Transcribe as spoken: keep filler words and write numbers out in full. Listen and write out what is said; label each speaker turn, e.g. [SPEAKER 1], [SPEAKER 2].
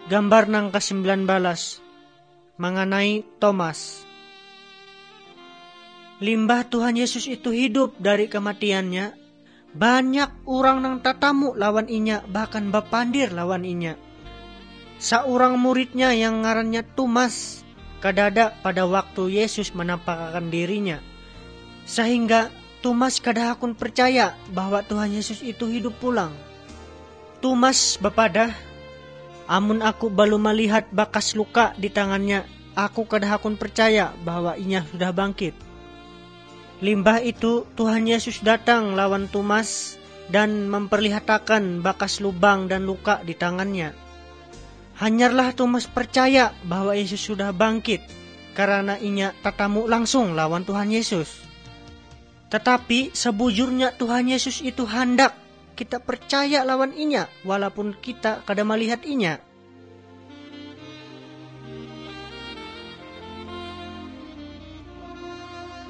[SPEAKER 1] Gambar nang kesembilan belas mengenai Thomas. Limbah Tuhan Yesus itu hidup dari kematiannya, banyak orang nang tatamu lawan inya, bahkan bapandir lawan inya. Seorang muridnya yang ngarannya Thomas kadada pada waktu Yesus menampakkan dirinya, sehingga Thomas kada hakun percaya bahwa Tuhan Yesus itu hidup pulang. Thomas bepadah, amun aku baru melihat bakas luka di tangannya, aku kada hakun percaya bahwa inya sudah bangkit. Limbah itu Tuhan Yesus datang lawan Thomas dan memperlihatkan bakas lubang dan luka di tangannya. Hanyarlah Thomas percaya bahwa Yesus sudah bangkit karena inya tatamu langsung lawan Tuhan Yesus. Tetapi sebujurnya Tuhan Yesus itu hendak kita percaya lawan inya walaupun kita kada melihat inya.